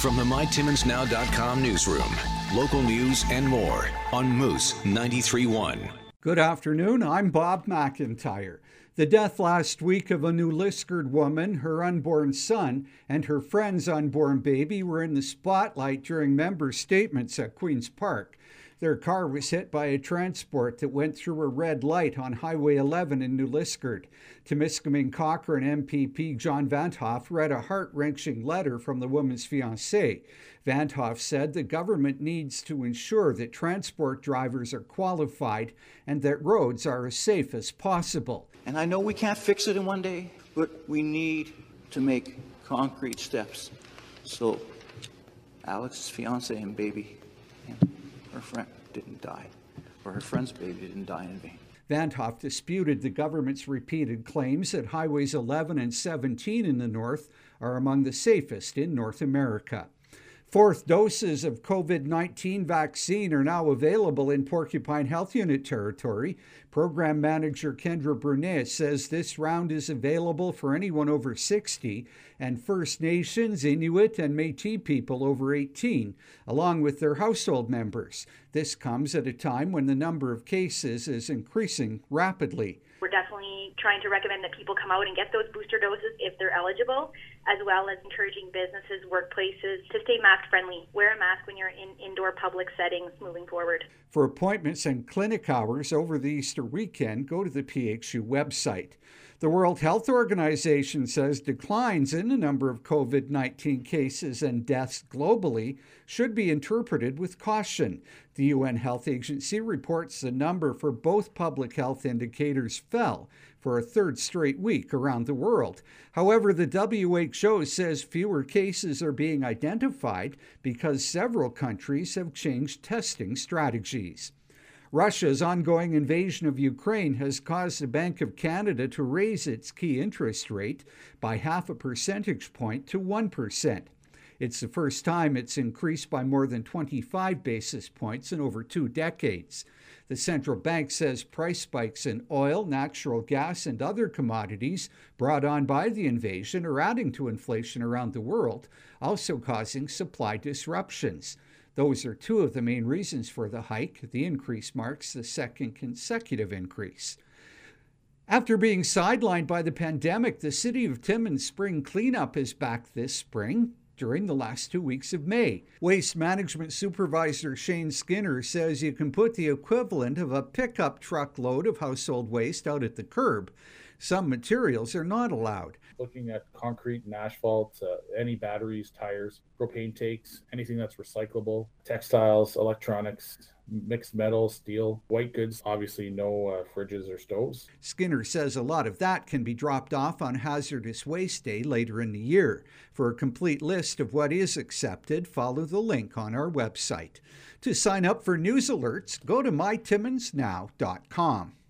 From the MyTimmonsNow.com newsroom, local news and more on Moose 93.1. Good afternoon, I'm Bob McIntyre. The death last week of a New Liskeard woman, her unborn son, and her friend's unborn baby were in the spotlight during member statements at Queen's Park. Their car was hit by a transport that went through a red light on Highway 11 in New Liskeard. Timiskaming Cochrane MPP John Van't read a heart-wrenching letter from the woman's fiancé. Van't said the government needs to ensure that transport drivers are qualified and that roads are as safe as possible. And I know we can't fix it in one day, but we need to make concrete steps. So Alex's fiancé and baby and her friend didn't die, or her friend's baby didn't die in vain. Van't disputed the government's repeated claims that highways 11 and 17 in the north are among the safest in North America. Fourth doses of COVID-19 vaccine are now available in Porcupine Health Unit territory. Program Manager Kendra Brunet says this round is available for anyone over 60 and First Nations, Inuit, and Métis people over 18, along with their household members. This comes at a time when the number of cases is increasing rapidly. We're definitely trying to recommend that people come out and get those booster doses if they're eligible, as well as encouraging businesses, workplaces to stay mask friendly. Wear a mask when you're in indoor public settings moving forward. For appointments and clinic hours over the Easter weekend, go to the PHU website. The World Health Organization says declines in the number of COVID-19 cases and deaths globally should be interpreted with caution. The UN Health Agency reports the number for both public health indicators fell for a third straight week around the world. However, the WHO says fewer cases are being identified because several countries have changed testing strategies. Russia's ongoing invasion of Ukraine has caused the Bank of Canada to raise its key interest rate by 0.5 percentage point to 1%. It's the first time it's increased by more than 25 basis points in over 2 decades. The central bank says price spikes in oil, natural gas, and other commodities brought on by the invasion are adding to inflation around the world, also causing supply disruptions. Those are 2 of the main reasons for the hike. The increase marks the second consecutive increase. After being sidelined by the pandemic, the City of Timmins spring cleanup is back this spring during the last 2 weeks of May. Waste Management Supervisor Shane Skinner says you can put the equivalent of a pickup truck load of household waste out at the curb. Some materials are not allowed. Looking at concrete and asphalt, any batteries, tires, propane tanks, anything that's recyclable, textiles, electronics, mixed metal, steel, white goods, obviously no fridges or stoves. Skinner says a lot of that can be dropped off on Hazardous Waste Day later in the year. For a complete list of what is accepted, follow the link on our website. To sign up for news alerts, go to mytimmonsnow.com.